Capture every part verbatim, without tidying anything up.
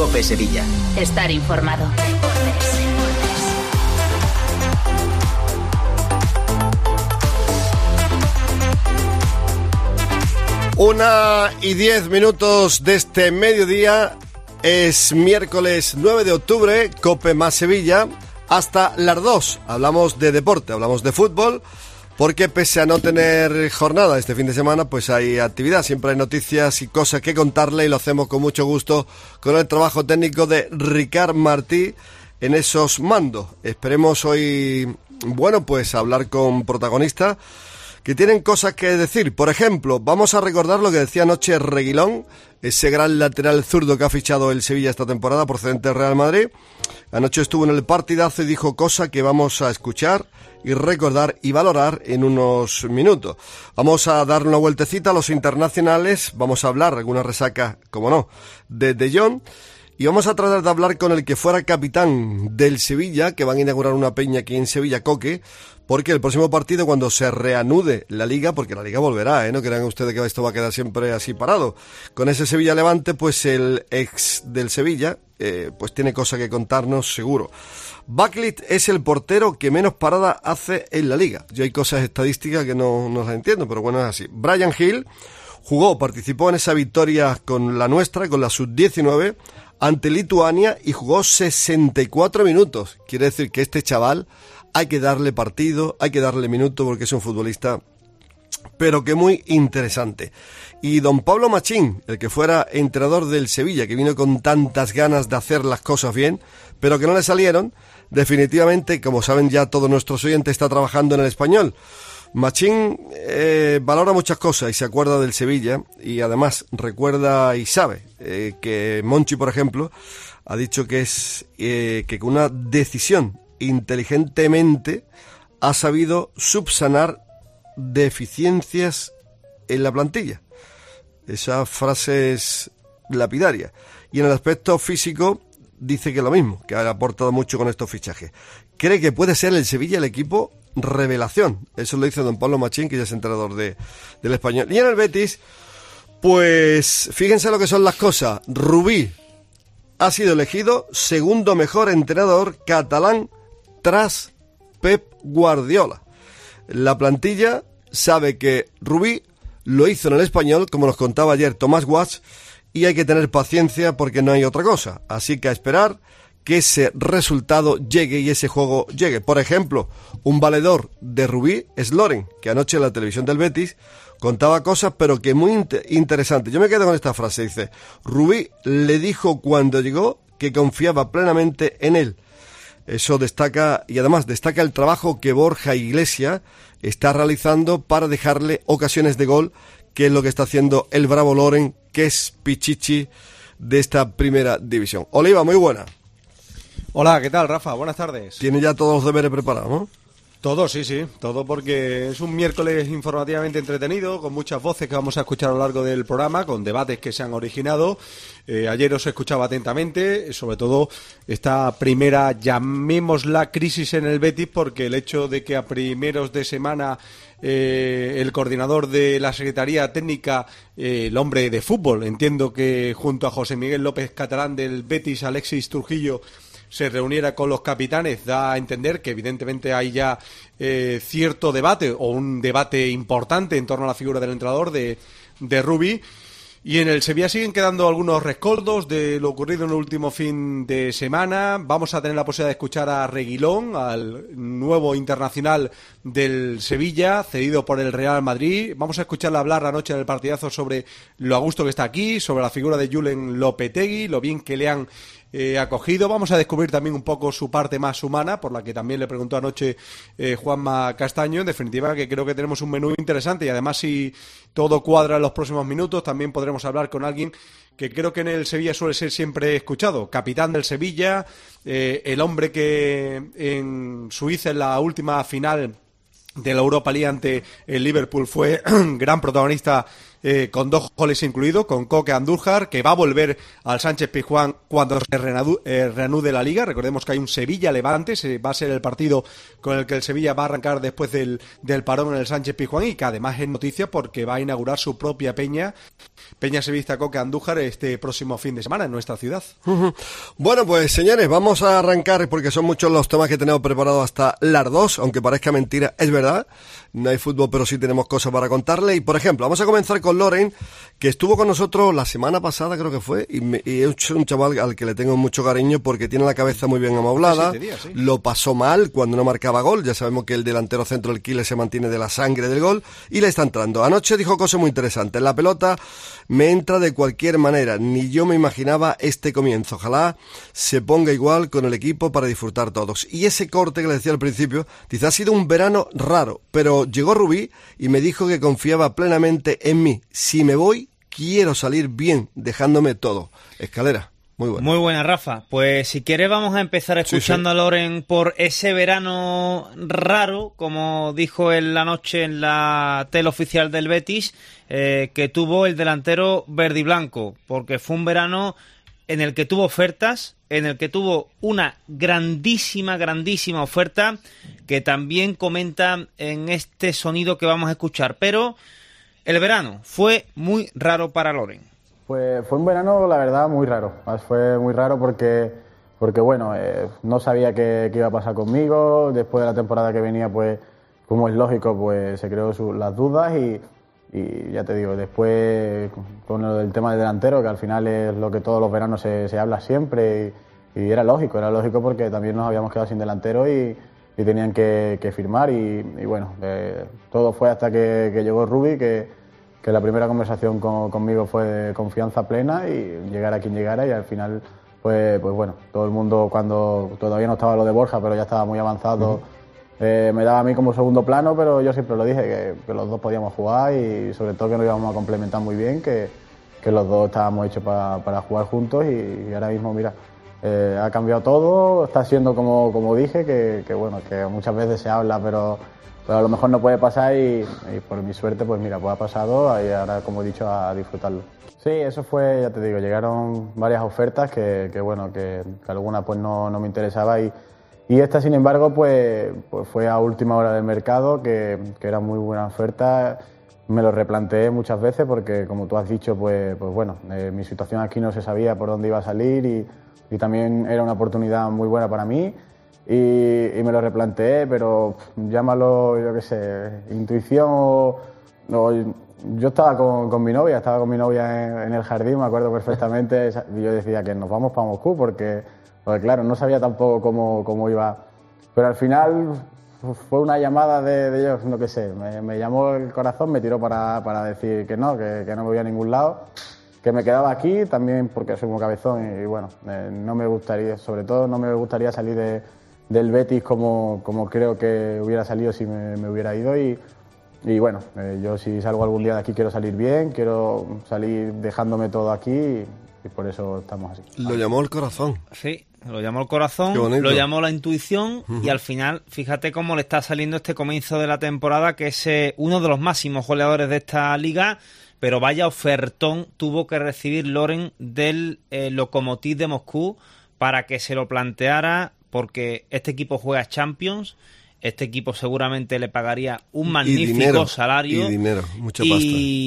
COPE Sevilla. Estar informado. Una y diez minutos de este mediodía. Es miércoles nueve de octubre, COPE más Sevilla. Hasta las dos hablamos de deporte, hablamos de fútbol, porque pese a no tener jornada este fin de semana, pues hay actividad, siempre hay noticias y cosas que contarle, y lo hacemos con mucho gusto con el trabajo técnico de Ricard Martí en esos mandos. Esperemos hoy, bueno, pues hablar con protagonistas que tienen cosas que decir. Por ejemplo, vamos a recordar lo que decía anoche Reguilón, ese gran lateral zurdo que ha fichado el Sevilla esta temporada procedente del Real Madrid. Anoche estuvo en el partidazo y dijo cosas que vamos a escuchar y recordar y valorar en unos minutos. Vamos a dar una vueltecita a los internacionales, vamos a hablar, alguna resaca, como no, de De Jong, y vamos a tratar de hablar con el que fuera capitán del Sevilla, que van a inaugurar una peña aquí en Sevilla, Coque, porque el próximo partido, cuando se reanude la Liga, porque la Liga volverá, ¿eh? No crean ustedes que esto va a quedar siempre así parado. Con ese Sevilla Levante, pues el ex del Sevilla, eh, pues tiene cosas que contarnos seguro. Backlit es el portero que menos parada hace en la Liga. Yo hay cosas estadísticas que no, no las entiendo, pero bueno, es así. Brian Hill jugó, participó en esa victoria con la nuestra, con la sub diecinueve, ante Lituania, y jugó sesenta y cuatro minutos. Quiere decir que este chaval hay que darle partido, hay que darle minuto, porque es un futbolista, pero que muy interesante. Y don Pablo Machín, el que fuera entrenador del Sevilla, que vino con tantas ganas de hacer las cosas bien, pero que no le salieron, definitivamente, como saben ya todos nuestros oyentes, está trabajando en el Español. Machín eh, valora muchas cosas y se acuerda del Sevilla, y además recuerda y sabe eh, que Monchi, por ejemplo, ha dicho que es eh, que con una decisión inteligentemente ha sabido subsanar deficiencias en la plantilla. Esa frase es lapidaria. Y en el aspecto físico dice que lo mismo, que ha aportado mucho con estos fichajes. Cree que puede ser el Sevilla el equipo revelación. Eso lo dice don Pablo Machín, que ya es entrenador de, del Español. Y en el Betis, pues fíjense lo que son las cosas. Rubí ha sido elegido segundo mejor entrenador catalán tras Pep Guardiola. La plantilla sabe que Rubí lo hizo en el Español, como nos contaba ayer Tomás Guas, y hay que tener paciencia porque no hay otra cosa. Así que a esperar que ese resultado llegue y ese juego llegue. Por ejemplo, un valedor de Rubí es Loren, que anoche en la televisión del Betis contaba cosas, pero que muy inter- interesantes. Yo me quedo con esta frase, dice: Rubí le dijo cuando llegó que confiaba plenamente en él. Eso destaca, y además destaca el trabajo que Borja Iglesias está realizando para dejarle ocasiones de gol, que es lo que está haciendo el bravo Loren, que es pichichi de esta primera división. Oliva, muy buena. Hola, ¿qué tal, Rafa? Buenas tardes. Tiene ya todos los deberes preparados, ¿no? Todo, sí, sí, todo, porque es un miércoles informativamente entretenido, con muchas voces que vamos a escuchar a lo largo del programa, con debates que se han originado. Eh, ayer os escuchaba atentamente, sobre todo esta primera, llamémosla crisis en el Betis, porque el hecho de que a primeros de semana eh, el coordinador de la Secretaría Técnica, eh, el hombre de fútbol, entiendo que junto a José Miguel López Catalán del Betis, Alexis Trujillo, se reuniera con los capitanes, da a entender que evidentemente hay ya eh, cierto debate, o un debate importante en torno a la figura del entrenador de, de Rubí. Y en el Sevilla siguen quedando algunos rescoldos de lo ocurrido en el último fin de semana. Vamos a tener la posibilidad de escuchar a Reguilón, al nuevo internacional del Sevilla, cedido por el Real Madrid. Vamos a escucharle hablar anoche en el partidazo sobre lo a gusto que está aquí, sobre la figura de Julen Lopetegui, lo bien que le han Eh, acogido. Vamos a descubrir también un poco su parte más humana, por la que también le preguntó anoche eh, Juanma Castaño. En definitiva, que creo que tenemos un menú interesante, y además, si todo cuadra en los próximos minutos, también podremos hablar con alguien que creo que en el Sevilla suele ser siempre escuchado, capitán del Sevilla, eh, el hombre que en Suiza, en la última final de la Europa League ante el Liverpool, fue gran protagonista eh, con dos goles incluidos, con Coque Andújar, que va a volver al Sánchez Pizjuán cuando se reanude, eh, reanude la Liga. Recordemos que hay un Sevilla-Levante, se va a ser el partido con el que el Sevilla va a arrancar después del, del parón en el Sánchez Pizjuán, y que además es noticia porque va a inaugurar su propia peña, Peña Sevillista Coque Andújar, este próximo fin de semana en nuestra ciudad. Uh-huh. Bueno, pues señores, vamos a arrancar porque son muchos los temas que tenemos preparados hasta las dos, aunque parezca mentira, es verdad. No hay fútbol, pero sí tenemos cosas para contarle. Y, por ejemplo, vamos a comenzar con Loren, que estuvo con nosotros la semana pasada, creo que fue, y, me, y es un chaval al que le tengo mucho cariño porque tiene la cabeza muy bien amoblada. Días, sí. Lo pasó mal cuando no marcaba gol. Ya sabemos que el delantero centro del Quile se mantiene de la sangre del gol y le está entrando. Anoche dijo cosas muy interesantes. La pelota me entra de cualquier manera. Ni yo me imaginaba este comienzo. Ojalá se ponga igual con el equipo para disfrutar todos. Y ese corte que le decía al principio, dice, ha sido un verano raro, pero llegó Rubí y me dijo que confiaba plenamente en mí. Si me voy, quiero salir bien, dejándome todo. Escalera, muy buena. Muy buena, Rafa. Pues si quieres vamos a empezar escuchando sí, sí. a Loren por ese verano raro, como dijo en la noche en la tele oficial del Betis, eh, que tuvo el delantero verde y blanco, porque fue un verano en el que tuvo ofertas, en el que tuvo una grandísima, grandísima oferta, que también comenta en este sonido que vamos a escuchar. Pero el verano fue muy raro para Loren. Pues fue un verano, la verdad, muy raro. Fue muy raro porque, porque bueno, eh, no sabía qué, qué iba a pasar conmigo. Después de la temporada que venía, pues, como es lógico, pues se creó su, las dudas y... Y ya te digo, después con el tema del delantero, que al final es lo que todos los veranos se, se habla siempre, y, y era lógico, era lógico porque también nos habíamos quedado sin delantero y, y tenían que, que firmar y, y bueno, eh, todo fue hasta que, que llegó Rubí, que, que la primera conversación con, conmigo fue de confianza plena y llegara a quien llegara y al final, pues, pues bueno, todo el mundo cuando todavía no estaba lo de Borja, pero ya estaba muy avanzado. Uh-huh. Eh, me daba a mí como segundo plano, pero yo siempre lo dije, que, que los dos podíamos jugar y sobre todo que nos íbamos a complementar muy bien, que, que los dos estábamos hechos para, para jugar juntos y, y ahora mismo, mira, eh, ha cambiado todo, está siendo como, como dije, que, que bueno, que muchas veces se habla, pero, pero a lo mejor no puede pasar y, y por mi suerte, pues mira, pues ha pasado y ahora, como he dicho, a disfrutarlo. Sí, eso fue, ya te digo, llegaron varias ofertas que, que bueno, que, que alguna pues no, no me interesaba y Y esta, sin embargo, pues, pues fue a última hora del mercado, que, que era muy buena oferta. Me lo replanteé muchas veces porque, como tú has dicho, pues, pues bueno, eh, mi situación aquí no se sabía por dónde iba a salir y, y también era una oportunidad muy buena para mí. Y, y me lo replanteé, pero llámalo, yo qué sé, intuición o... o yo estaba con, con mi novia, estaba con mi novia en, en el jardín, me acuerdo perfectamente, y yo decía que nos vamos para Moscú porque... Porque claro, no sabía tampoco cómo, cómo iba. Pero al final fue una llamada de, de ellos, no qué sé, me, me llamó el corazón, me tiró para, para decir que no, que, que no me voy a ningún lado, que me quedaba aquí también porque soy muy cabezón y, y bueno, eh, no me gustaría, sobre todo no me gustaría salir de, del Betis como, como creo que hubiera salido si me, me hubiera ido y, y bueno, eh, yo si salgo algún día de aquí quiero salir bien, quiero salir dejándome todo aquí y, y por eso estamos así. Lo llamó el corazón. Sí. Lo llamó el corazón, lo llamó la intuición uh-huh. y al final, fíjate cómo le está saliendo este comienzo de la temporada, que es eh, uno de los máximos goleadores de esta liga, pero vaya ofertón tuvo que recibir Loren del eh, Lokomotiv de Moscú para que se lo planteara, porque este equipo juega Champions, este equipo seguramente le pagaría un magnífico y dinero, salario y dinero, mucha pasta.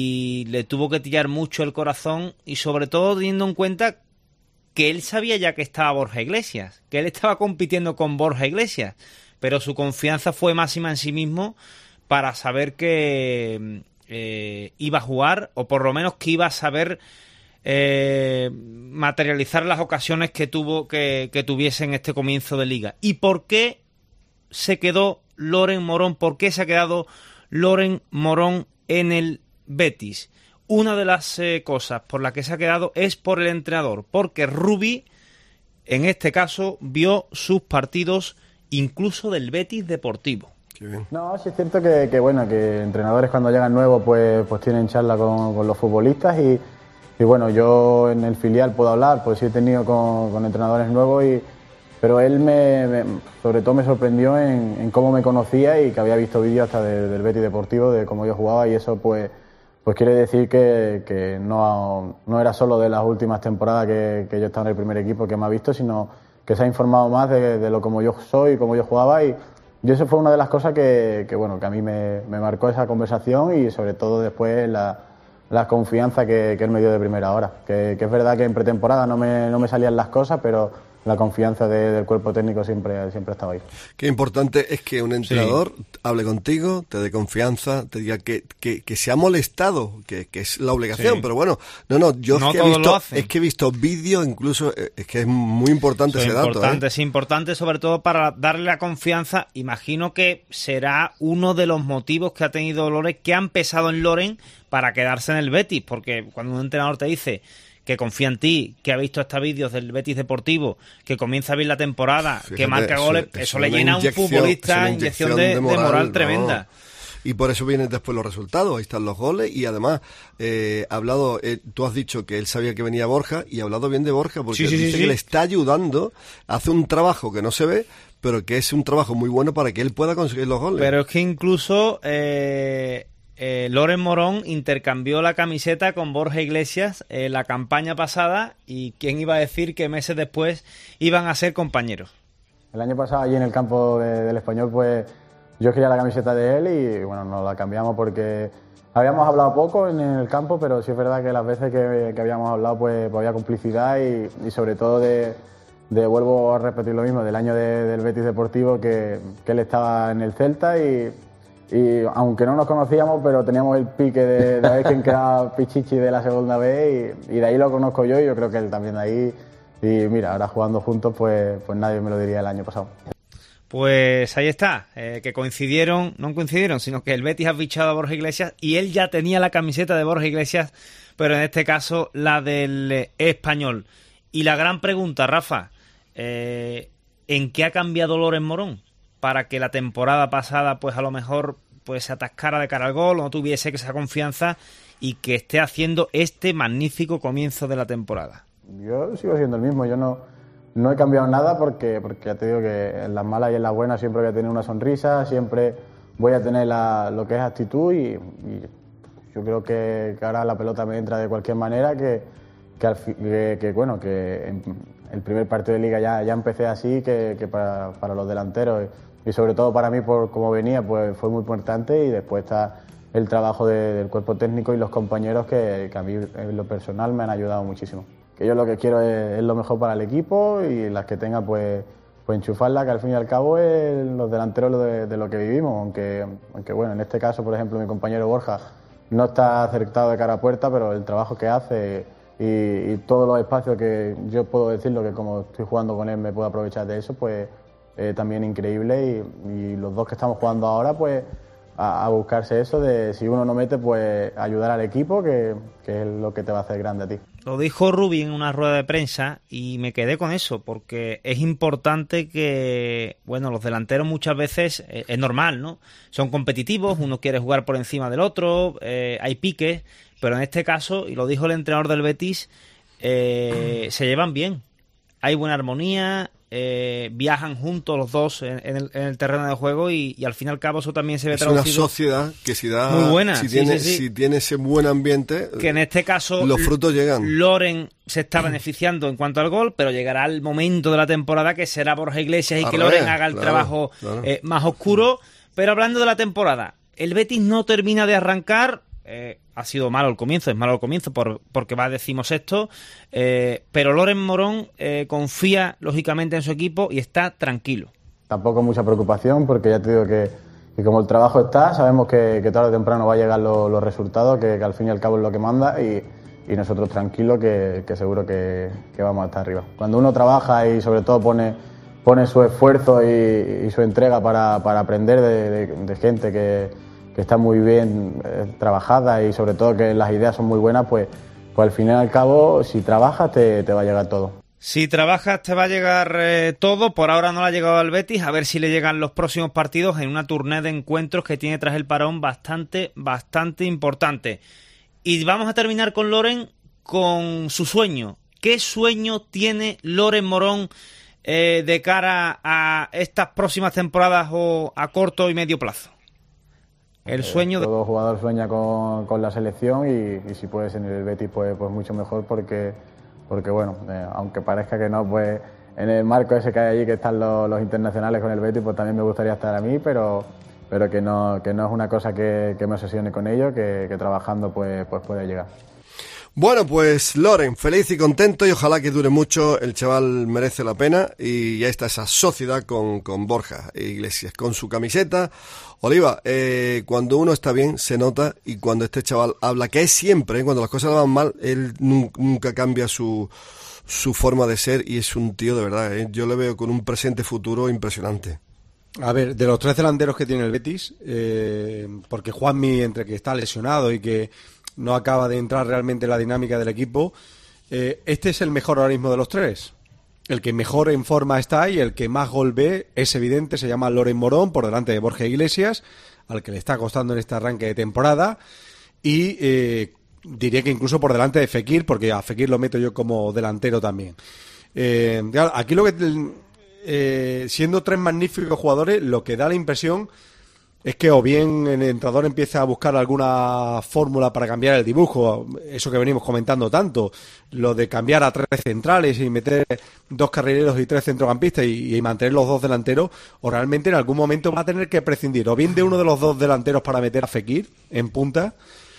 Y le tuvo que tirar mucho el corazón y sobre todo teniendo en cuenta que él sabía ya que estaba Borja Iglesias, que él estaba compitiendo con Borja Iglesias, pero su confianza fue máxima en sí mismo para saber que eh, iba a jugar, o por lo menos que iba a saber eh, materializar las ocasiones que tuvo que, que tuviese en este comienzo de liga. ¿Y por qué se quedó Loren Morón? ¿Por qué se ha quedado Loren Morón en el Betis? Una de las eh, cosas por las que se ha quedado es por el entrenador, porque Rubí, en este caso, vio sus partidos incluso del Betis Deportivo. Qué bien. No, sí es cierto que, que bueno, que entrenadores cuando llegan nuevos pues, pues tienen charla con, con los futbolistas y, y bueno, yo en el filial puedo hablar, pues sí he tenido con, con entrenadores nuevos y pero él me, me sobre todo me sorprendió en, en cómo me conocía y que había visto vídeos hasta de, del Betis Deportivo, de cómo yo jugaba y eso pues pues quiere decir que, que no, no era solo de las últimas temporadas que, que yo estaba en el primer equipo que me ha visto, sino que se ha informado más de, de lo como yo soy, cómo yo jugaba, y, y eso fue una de las cosas que, que, bueno, que a mí me, me marcó esa conversación, y sobre todo después la, la confianza que, que él me dio de primera hora. Que, que es verdad que en pretemporada no me, no me salían las cosas, pero la confianza de, del cuerpo técnico siempre, siempre estaba ahí. Qué importante es que un entrenador sí. hable contigo, te dé confianza, te diga que, que, que se ha molestado, que, que es la obligación, sí. pero bueno, no, no, yo no es, que he visto, es que he visto vídeos, incluso, es que es muy importante es ese importante, dato. ¿eh? Es importante sobre todo para darle la confianza. Imagino que será uno de los motivos que ha tenido Loren, que ha empezado en Loren para quedarse en el Betis, porque cuando un entrenador te dice que confía en ti, que ha visto hasta vídeos del Betis Deportivo, que comienza bien la temporada, Fíjate, que marca eso, goles, eso, eso le llena a un futbolista inyección, inyección de, de moral, de moral tremenda. No. Y por eso vienen después los resultados, ahí están los goles, y además, eh, ha hablado, eh, tú has dicho que él sabía que venía Borja, y ha hablado bien de Borja, porque sí, sí, dice sí, que sí. le está ayudando, hace un trabajo que no se ve, pero que es un trabajo muy bueno para que él pueda conseguir los goles. Pero es que incluso... Eh... Eh, Loren Morón intercambió la camiseta con Borja Iglesias en eh, la campaña pasada, y quién iba a decir que meses después iban a ser compañeros. El año pasado allí en el campo de, del Español, pues yo quería la camiseta de él y bueno, nos la cambiamos porque habíamos hablado poco en el campo, pero sí es verdad que las veces que, que habíamos hablado pues, pues había complicidad, y, y sobre todo de, de, vuelvo a repetir lo mismo, del año de, del Betis Deportivo, que, que él estaba en el Celta, y Y aunque no nos conocíamos, pero teníamos el pique de, de ver quién quedaba Pichichi de la segunda vez, y, y de ahí lo conozco yo, y yo creo que él también de ahí. Y mira, ahora jugando juntos, pues, pues nadie me lo diría el año pasado. Pues ahí está, eh, que coincidieron, no coincidieron, sino que el Betis ha fichado a Borja Iglesias y él ya tenía la camiseta de Borja Iglesias, pero en este caso la del eh, Español. Y la gran pregunta, Rafa, eh, ¿en qué ha cambiado Loren Morón para que la temporada pasada pues a lo mejor pues se atascara de cara al gol, o no tuviese esa confianza, y que esté haciendo este magnífico comienzo de la temporada? Yo sigo siendo el mismo, yo no, no he cambiado nada porque, porque ya te digo que en las malas y en las buenas siempre voy a tener una sonrisa, siempre voy a tener la, lo que es actitud, y, y yo creo que, que ahora la pelota me entra de cualquier manera, que, que, al fi, que, que bueno, que en el primer partido de Liga ya, ya empecé así, que, que para, para los delanteros, y sobre todo para mí, por cómo venía, pues fue muy importante, y después está el trabajo de, del cuerpo técnico y los compañeros que, que a mí en lo personal me han ayudado muchísimo. Que yo lo que quiero es, es lo mejor para el equipo, y las que tenga pues, pues enchufarla, que al fin y al cabo es los delanteros de, de lo que vivimos, aunque, aunque bueno, en este caso, por ejemplo, mi compañero Borja no está acertado de cara a puerta, pero el trabajo que hace y, y todos los espacios que yo puedo decirlo, que como estoy jugando con él me puedo aprovechar de eso, pues eh, también increíble, y, y los dos que estamos jugando ahora, pues a, a buscarse eso de si uno no mete, pues ayudar al equipo, que, que es lo que te va a hacer grande a ti. Lo dijo Rubi en una rueda de prensa y me quedé con eso, porque es importante que, bueno, los delanteros muchas veces, eh, es normal, ¿no? Son competitivos, uno quiere jugar por encima del otro, eh, hay piques, pero en este caso, y lo dijo el entrenador del Betis, eh, se llevan bien, hay buena armonía, eh, viajan juntos los dos en, en, el, en el terreno de juego, y, y al fin y al cabo eso también se ve es traducido. Es una sociedad que si da, muy buena, si, sí, tiene, sí, sí. si tiene ese buen ambiente, que en este caso los frutos llegan. Loren se está beneficiando en cuanto al gol, pero llegará el momento de la temporada que será Borja Iglesias y Al que revés, Loren haga el claro, trabajo claro. Eh, más oscuro. Pero hablando de la temporada, el Betis no termina de arrancar. Eh, ha sido malo el comienzo, es malo el comienzo por, porque va decimosexto, eh, pero Loren Morón eh, confía lógicamente en su equipo y está tranquilo. Tampoco mucha preocupación, porque ya te digo que, que como el trabajo está, sabemos que, que tarde o temprano va a llegar lo, los resultados, que, que al fin y al cabo es lo que manda, y, y nosotros tranquilos, que, que seguro que, que vamos a estar arriba. Cuando uno trabaja y sobre todo pone, pone su esfuerzo y, y su entrega para, para aprender de, de, de gente que que está muy bien eh, trabajada, y sobre todo que las ideas son muy buenas, pues, pues al fin y al cabo, si trabajas te, te va a llegar todo. Si trabajas te va a llegar eh, todo. Por ahora no le ha llegado al Betis, a ver si le llegan los próximos partidos en una tournée de encuentros que tiene tras el parón bastante, bastante importante. Y vamos a terminar con Loren, con su sueño. ¿Qué sueño tiene Loren Morón eh, de cara a estas próximas temporadas o a corto y medio plazo? El sueño eh, de... todo jugador sueña con, con la selección y, y si puede ser en el Betis pues, pues mucho mejor porque, porque bueno, eh, aunque parezca que no, pues en el marco ese que hay allí que están los, los internacionales con el Betis, pues también me gustaría estar a mí, pero, pero que, no, que no es una cosa que, que me obsesione con ello, que, que trabajando pues, pues puede llegar. Bueno, pues Loren, feliz y contento y ojalá que dure mucho, el chaval merece la pena y ya está esa sociedad con, con Borja Iglesias, con su camiseta. Oliva, eh, cuando uno está bien se nota y cuando este chaval habla, que es siempre, ¿eh? Cuando las cosas le van mal, él nunca, nunca cambia su, su forma de ser y es un tío de verdad, ¿eh? Yo le veo con un presente futuro impresionante. A ver, de los tres delanteros que tiene el Betis, eh, porque Juanmi, entre que está lesionado y que no acaba de entrar realmente en la dinámica del equipo, eh, este es el mejor ahora mismo de los tres. El que mejor en forma está y el que más gol ve es evidente, se llama Loren Morón, por delante de Borja Iglesias, al que le está costando en este arranque de temporada, y eh, diría que incluso por delante de Fekir, porque a Fekir lo meto yo como delantero también. Eh, claro, aquí lo que, eh, siendo tres magníficos jugadores, lo que da la impresión es que o bien el entrenador empieza a buscar alguna fórmula para cambiar el dibujo, eso que venimos comentando tanto, lo de cambiar a tres centrales y meter dos carrileros y tres centrocampistas y, y mantener los dos delanteros, o realmente en algún momento va a tener que prescindir o bien de uno de los dos delanteros para meter a Fekir en punta,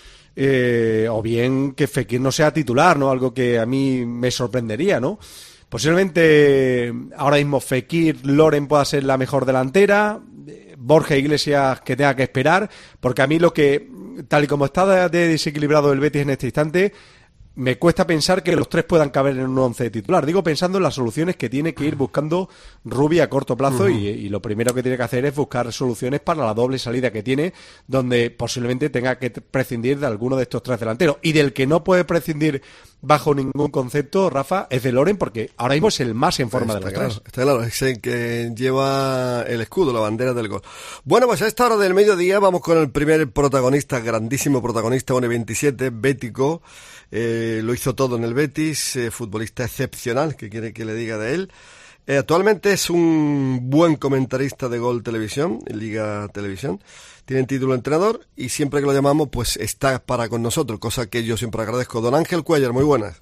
eh, o bien que Fekir no sea titular, ¿no? Algo que a mí me sorprendería, ¿no? Posiblemente ahora mismo Fekir, Loren pueda ser la mejor delantera, Borja Iglesias que tenga que esperar, porque a mí lo que, tal y como está de desequilibrado el Betis en este instante, me cuesta pensar que los tres puedan caber en un once de titular. Digo, pensando en las soluciones que tiene que ir buscando Rubi a corto plazo, uh-huh. y, y lo primero que tiene que hacer es buscar soluciones para la doble salida que tiene, donde posiblemente tenga que prescindir de alguno de estos tres delanteros. Y del que no puede prescindir bajo ningún concepto, Rafa, es de Loren, porque ahora mismo es el más en forma está de los claro, tres. Está claro, es el que lleva el escudo, la bandera del gol. Bueno, pues a esta hora del mediodía vamos con el primer protagonista, grandísimo protagonista, uno veintisiete, bético. Eh, lo hizo todo en el Betis, eh, futbolista excepcional, que quiere que le diga de él. Eh, actualmente es un buen comentarista de Gol Televisión, en Liga Televisión. Tiene título de entrenador y siempre que lo llamamos, pues está para con nosotros, cosa que yo siempre agradezco. Don Ángel Cuellar, muy buenas.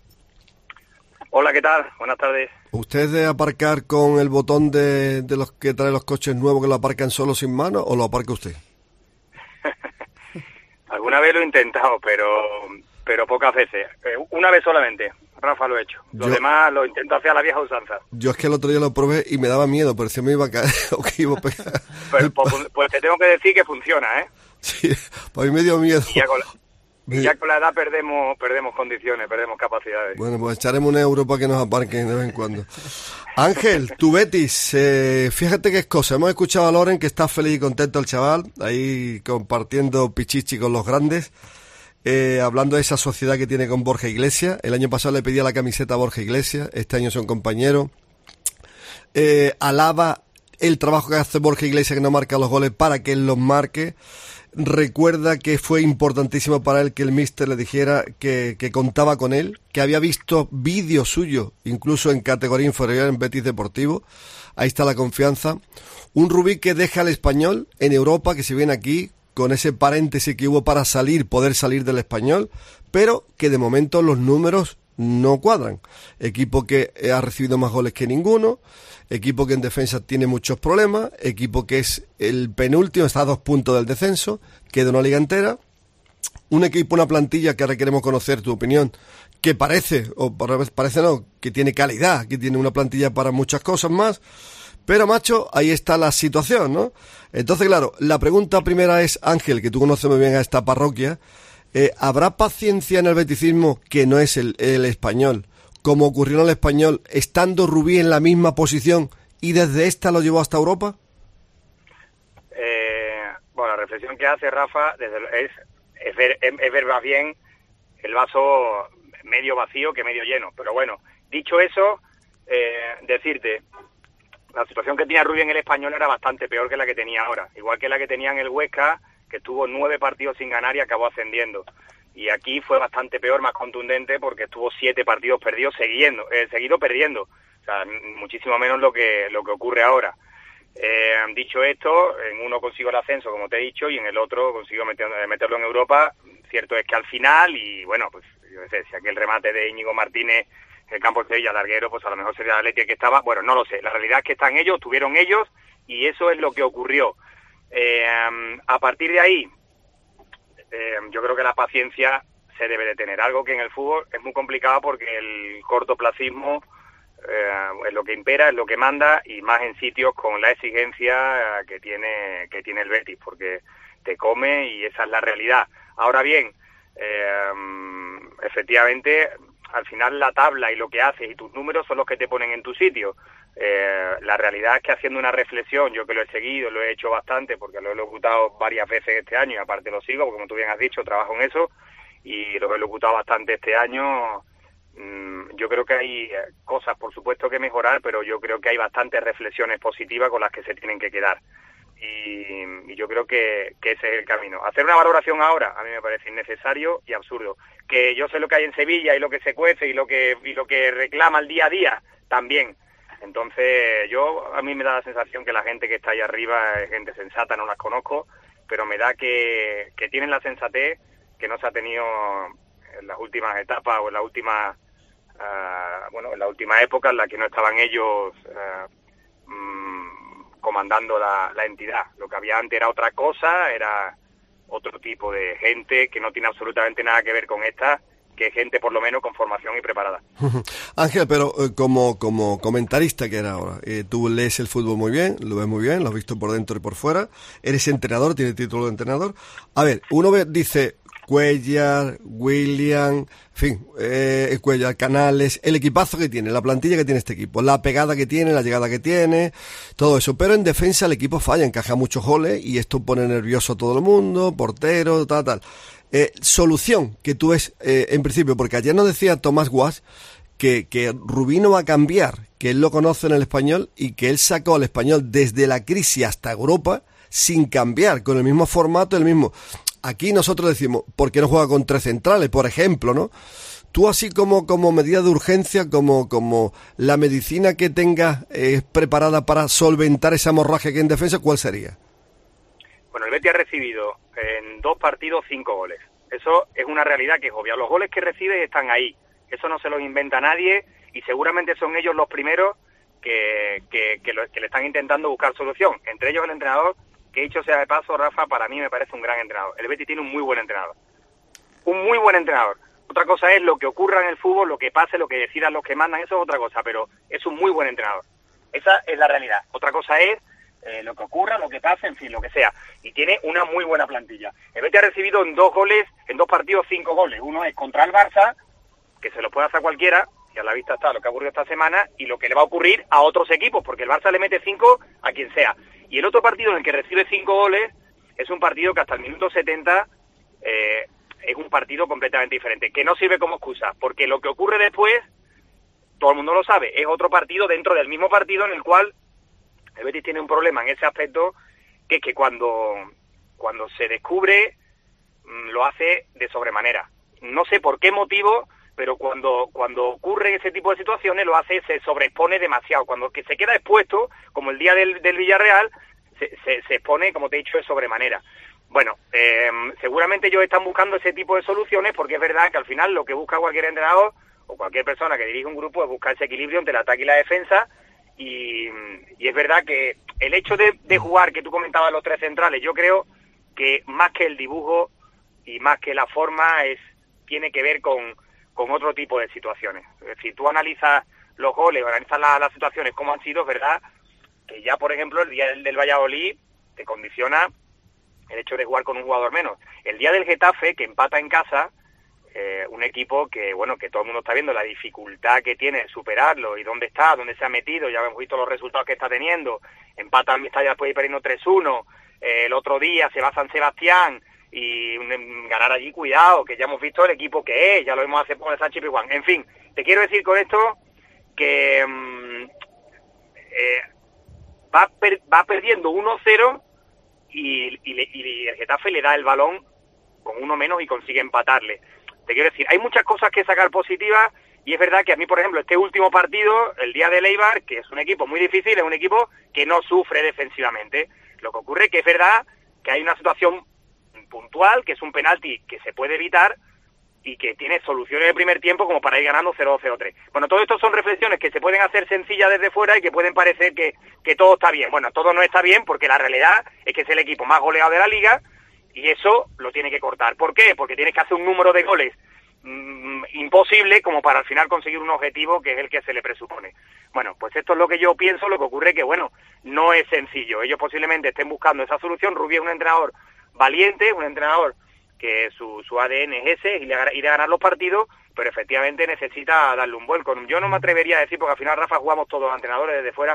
Hola, ¿qué tal? Buenas tardes. ¿Usted de aparcar con el botón de, de los que trae los coches nuevos que lo aparcan solo sin mano o lo aparca usted? Alguna vez lo he intentado, pero... pero pocas veces, una vez solamente, Rafa, lo he hecho, lo yo, demás lo intento hacer a la vieja usanza. Yo es que el otro día lo probé y me daba miedo, parecía que me iba a caer o que iba a pegar. Pero, pues, pues te tengo que decir que funciona, ¿eh? Sí, pues a mí me dio miedo. Y ya con la, y ya con la edad perdemos perdemos condiciones, perdemos capacidades. Bueno, pues echaremos un euro para que nos aparquen de vez en cuando. Ángel, tu Betis, eh, fíjate qué cosa, hemos escuchado a Loren que está feliz y contento el chaval, ahí compartiendo pichichi con los grandes. Eh, hablando de esa sociedad que tiene con Borja Iglesias. El año pasado le pedía la camiseta a Borja Iglesias, este año son compañeros. Eh, alaba el trabajo que hace Borja Iglesias, que no marca los goles, para que él los marque. Recuerda que fue importantísimo para él que el míster le dijera que, que contaba con él, que había visto vídeos suyos, incluso en categoría inferior en Betis Deportivo. Ahí está la confianza. Un Rubí que deja al Español en Europa, que se viene aquí con ese paréntesis que hubo para salir, poder salir del Español, pero que de momento los números no cuadran. Equipo que ha recibido más goles que ninguno, equipo que en defensa tiene muchos problemas, equipo que es el penúltimo, está a dos puntos del descenso, queda una liga entera, un equipo, una plantilla que ahora queremos conocer tu opinión, que parece, o parece no, que tiene calidad, que tiene una plantilla para muchas cosas más. Pero, macho, ahí está la situación, ¿no? Entonces, claro, la pregunta primera es, Ángel, que tú conoces muy bien a esta parroquia, eh, ¿habrá paciencia en el beticismo que no es el, el Español, como ocurrió en el Español, estando Rubí en la misma posición y desde esta lo llevó hasta Europa? Eh, bueno, la reflexión que hace Rafa desde, es, es, ver, es, es ver más bien el vaso medio vacío que medio lleno. Pero bueno, dicho eso, eh, decirte... la situación que tenía Rubí en el Español era bastante peor que la que tenía ahora, igual que la que tenía en el Huesca, que estuvo nueve partidos sin ganar y acabó ascendiendo. Y aquí fue bastante peor, más contundente, porque estuvo siete partidos perdidos siguiendo, eh, seguido perdiendo. O sea, muchísimo menos lo que lo que ocurre ahora. Eh, dicho esto, en uno consigo el ascenso, como te he dicho, y en el otro consigo meter, meterlo en Europa. Cierto es que al final, y bueno, pues yo sé, si aquel remate de Íñigo Martínez, el campo de Sevilla, larguero, pues a lo mejor sería el Atleti el que estaba, bueno, no lo sé. La realidad es que están ellos, tuvieron ellos, y eso es lo que ocurrió. Eh, a partir de ahí, eh, yo creo que la paciencia se debe de tener. Algo que en el fútbol es muy complicado porque el cortoplacismo eh, es lo que impera, es lo que manda, y más en sitios con la exigencia que tiene que tiene el Betis, porque te come y esa es la realidad. Ahora bien, eh, efectivamente, al final la tabla y lo que haces y tus números son los que te ponen en tu sitio. Eh, la realidad es que haciendo una reflexión, yo que lo he seguido, lo he hecho bastante porque lo he locutado varias veces este año y aparte lo sigo, porque como tú bien has dicho, trabajo en eso y lo he locutado bastante este año. Mm, yo creo que hay cosas, por supuesto, que mejorar, pero yo creo que hay bastantes reflexiones positivas con las que se tienen que quedar. Y, y yo creo que, que ese es el camino. Hacer una valoración ahora a mí me parece innecesario y absurdo. Que yo sé lo que hay en Sevilla y lo que se cuece y lo que y lo que reclama el día a día también. Entonces yo a mí me da la sensación que la gente que está ahí arriba es gente sensata, no las conozco, pero me da que, que tienen la sensatez que no se ha tenido en las últimas etapas o en la última uh, bueno en la última época en la que no estaban ellos uh, mm, comandando la, la entidad. Lo que había antes era otra cosa, era otro tipo de gente que no tiene absolutamente nada que ver con esta, que es gente por lo menos con formación y preparada. Ángel, pero eh, como como comentarista que era ahora, eh, tú lees el fútbol muy bien, lo ves muy bien, lo has visto por dentro y por fuera, eres entrenador, tienes título de entrenador. A ver, uno ve, dice Cuellar, William, en fin, eh, Cuellar, Canales, el equipazo que tiene, la plantilla que tiene este equipo, la pegada que tiene, la llegada que tiene, todo eso. Pero en defensa el equipo falla, encaja muchos goles y esto pone nervioso a todo el mundo, portero, tal, tal. Eh, solución que tú ves eh, en principio, porque ayer nos decía Tomás Guas que, que Rubí no va a cambiar, que él lo conoce en el Español y que él sacó al Español desde la crisis hasta Europa sin cambiar, con el mismo formato, el mismo. Aquí nosotros decimos, ¿por qué no juega con tres centrales, por ejemplo, no? Tú así como como medida de urgencia, como como la medicina que tengas eh, preparada para solventar esa hemorragia que hay en defensa, ¿cuál sería? Bueno, el Betis ha recibido en dos partidos cinco goles. Eso es una realidad que es obvia. Los goles que recibe están ahí. Eso no se los inventa nadie y seguramente son ellos los primeros que, que, que, lo, que le están intentando buscar solución. Entre ellos el entrenador, que dicho sea de paso, Rafa, para mí me parece un gran entrenador. El Betis tiene un muy buen entrenador. Un muy buen entrenador. Otra cosa es lo que ocurra en el fútbol, lo que pase, lo que decidan los que mandan, eso es otra cosa, pero es un muy buen entrenador. Esa es la realidad. Otra cosa es eh, lo que ocurra, lo que pase, en fin, lo que sea. Y tiene una muy buena plantilla. El Betis ha recibido en dos goles, en dos partidos, cinco goles. Uno es contra el Barça, que se lo puede hacer cualquiera, y a la vista está lo que ha ocurrido esta semana, y lo que le va a ocurrir a otros equipos, porque el Barça le mete cinco a quien sea. Y el otro partido en el que recibe cinco goles es un partido que hasta el minuto setenta eh, es un partido completamente diferente, que no sirve como excusa, porque lo que ocurre después, todo el mundo lo sabe, es otro partido dentro del mismo partido en el cual el Betis tiene un problema en ese aspecto, que es que cuando, cuando se descubre, lo hace de sobremanera. No sé por qué motivo, pero cuando cuando ocurre ese tipo de situaciones lo hace, se sobreexpone demasiado. Cuando que se queda expuesto, como el día del, del Villarreal, se, se, se expone, como te he dicho, de sobremanera. Bueno, eh, seguramente ellos están buscando ese tipo de soluciones porque es verdad que al final lo que busca cualquier entrenador o cualquier persona que dirige un grupo es buscar ese equilibrio entre el ataque y la defensa y, y es verdad que el hecho de, de jugar, que tú comentabas los tres centrales, yo creo que más que el dibujo y más que la forma es tiene que ver con con otro tipo de situaciones. Es decir, tú analizas los goles, analizas la, las situaciones como han sido, es verdad que ya, por ejemplo, el día del, del Valladolid te condiciona el hecho de jugar con un jugador menos. El día del Getafe, que empata en casa, eh, un equipo que, bueno, que todo el mundo está viendo la dificultad que tiene superarlo y dónde está, dónde se ha metido, ya hemos visto los resultados que está teniendo, empata en Mestalla después de ir perdiendo tres uno, eh, el otro día se va a San Sebastián, y un, ganar allí, cuidado, que ya hemos visto el equipo que es, ya lo hemos hecho con el Sánchez Pizjuán. En fin, te quiero decir con esto que um, eh, va, per, va perdiendo uno cero y, y, le, y el Getafe le da el balón con uno menos y consigue empatarle. Te quiero decir, hay muchas cosas que sacar positivas Y es verdad que a mí, por ejemplo, este último partido, el día de Eibar, que es un equipo muy difícil, es un equipo que no sufre defensivamente. Lo que ocurre es que es verdad que hay una situación puntual, que es un penalti que se puede evitar y que tiene soluciones de primer tiempo como para ir ganando cero dos cero tres. Bueno, todo esto son reflexiones que se pueden hacer sencillas desde fuera y que pueden parecer que, que todo está bien. Bueno, todo no está bien porque la realidad es que es el equipo más goleado de la liga y eso lo tiene que cortar. ¿Por qué? Porque tienes que hacer un número de goles mmm, imposible como para al final conseguir un objetivo que es el que se le presupone. Bueno, pues esto es lo que yo pienso, lo que ocurre que, bueno, no es sencillo. Ellos posiblemente estén buscando esa solución. Rubí es un entrenador valiente, un entrenador que su, su A D N es ese, ir a, ir a ganar los partidos, pero efectivamente necesita darle un vuelco. Yo no me atrevería a decir, porque al final, Rafa, jugamos todos los entrenadores desde fuera,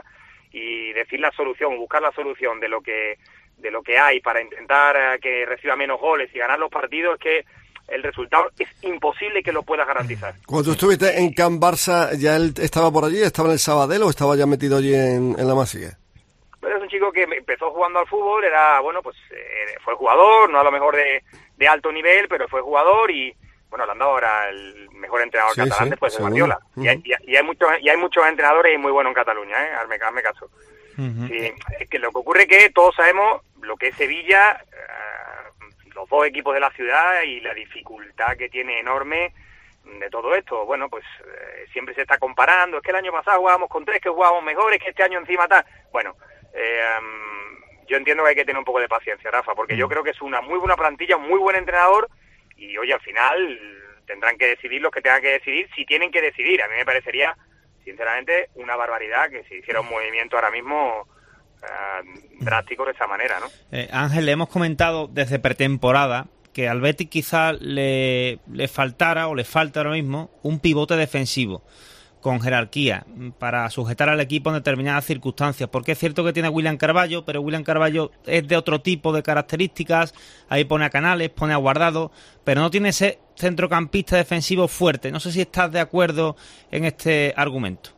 y decir la solución, buscar la solución de lo que de lo que hay para intentar que reciba menos goles y ganar los partidos, es que el resultado es imposible que lo puedas garantizar. Cuando estuviste en Can Barça, ¿ya él estaba por allí? ¿Estaba en el Sabadell o estaba ya metido allí en, en la Masía? Pero es un chico que empezó jugando al fútbol, era, bueno, pues eh, fue jugador, no a lo mejor de, de alto nivel, pero fue jugador y, bueno, le han dado ahora el mejor entrenador sí, catalán sí, después de Guardiola. Uh-huh. Y, hay, y, hay muchos, y hay muchos entrenadores muy buenos en Cataluña, ¿eh? Hazme, hazme caso. Uh-huh. Sí, es que lo que ocurre es que todos sabemos lo que es Sevilla, eh, los dos equipos de la ciudad y la dificultad que tiene enorme de todo esto. Bueno, pues eh, siempre se está comparando, es que el año pasado jugábamos con tres, que jugábamos mejor, es que este año encima está... Bueno, eh, um, yo entiendo que hay que tener un poco de paciencia, Rafa, porque uh-huh. yo creo que es una muy buena plantilla, un muy buen entrenador y oye, al final tendrán que decidir los que tengan que decidir, si tienen que decidir. A mí me parecería, sinceramente, una barbaridad que se hiciera un movimiento ahora mismo uh, drástico de esa manera, ¿no? Eh, Ángel, le hemos comentado desde pretemporada que al Betis quizá le, le faltara o le falta ahora mismo un pivote defensivo con jerarquía para sujetar al equipo en determinadas circunstancias, porque es cierto que tiene a William Carballo, pero William Carballo es de otro tipo de características, ahí pone a Canales, pone a Guardado, pero no tiene ese centrocampista defensivo fuerte. No sé si estás de acuerdo en este argumento.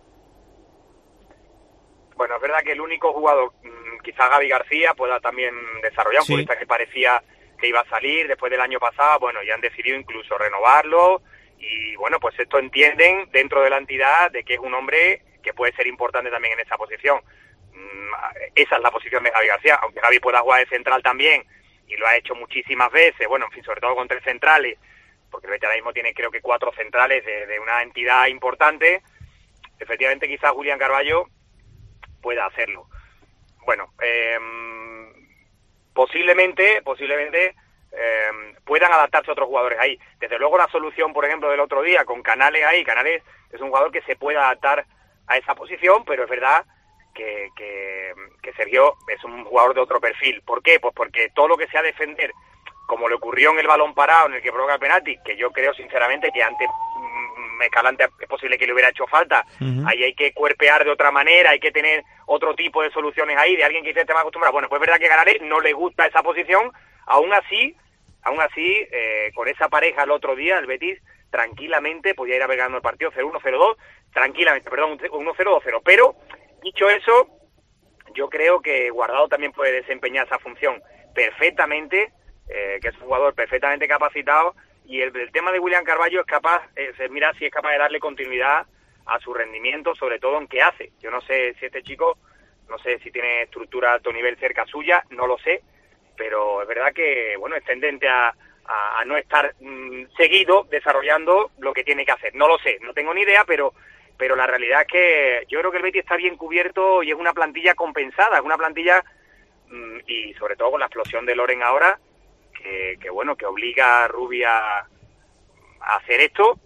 Bueno, es verdad que el único jugador, quizá Gaby García, pueda también desarrollar un sí. futbolista que parecía que iba a salir después del año pasado, bueno, ya han decidido incluso renovarlo. Y bueno, pues esto entienden dentro de la entidad de que es un hombre que puede ser importante también en esa posición. Esa es la posición de Gaby García, aunque Gaby pueda jugar de central también, y lo ha hecho muchísimas veces, bueno, en fin, sobre todo con tres centrales, porque el Betis ahora mismo tiene creo que cuatro centrales de, de una entidad importante. Efectivamente, quizás William Carballo pueda hacerlo. Bueno, eh, posiblemente, posiblemente... Eh, puedan adaptarse a otros jugadores ahí. Desde luego la solución, por ejemplo, del otro día con Canales ahí, Canales es un jugador que se puede adaptar a esa posición, pero es verdad que, que, que Sergio es un jugador de otro perfil. ¿Por qué? Pues porque todo lo que sea defender, como le ocurrió en el balón parado en el que provoca el penalti, que yo creo sinceramente que antes Escalante es posible que le hubiera hecho falta, uh-huh. ahí hay que cuerpear de otra manera, hay que tener otro tipo de soluciones ahí, de alguien que esté más acostumbrado. Bueno, pues es verdad que a Canales no le gusta esa posición. Aún así, aún así, eh, con esa pareja el otro día, el Betis tranquilamente podía ir a ver ganando el partido cero uno, cero dos, tranquilamente, perdón, uno cero, dos cero. Pero, dicho eso, yo creo que Guardado también puede desempeñar esa función perfectamente, eh, que es un jugador perfectamente capacitado, y el, el tema de William Carballo es capaz, eh, mira si es capaz de darle continuidad a su rendimiento, sobre todo en qué hace. Yo no sé si este chico, no sé si tiene estructura a alto nivel cerca suya, no lo sé, pero es verdad que, bueno, es tendente a, a, a no estar mmm, seguido desarrollando lo que tiene que hacer. No lo sé, no tengo ni idea, pero pero la realidad es que yo creo que el Betis está bien cubierto y es una plantilla compensada, es una plantilla, mmm, y sobre todo con la explosión de Loren ahora, que, que bueno, que obliga a Rubia a hacer esto,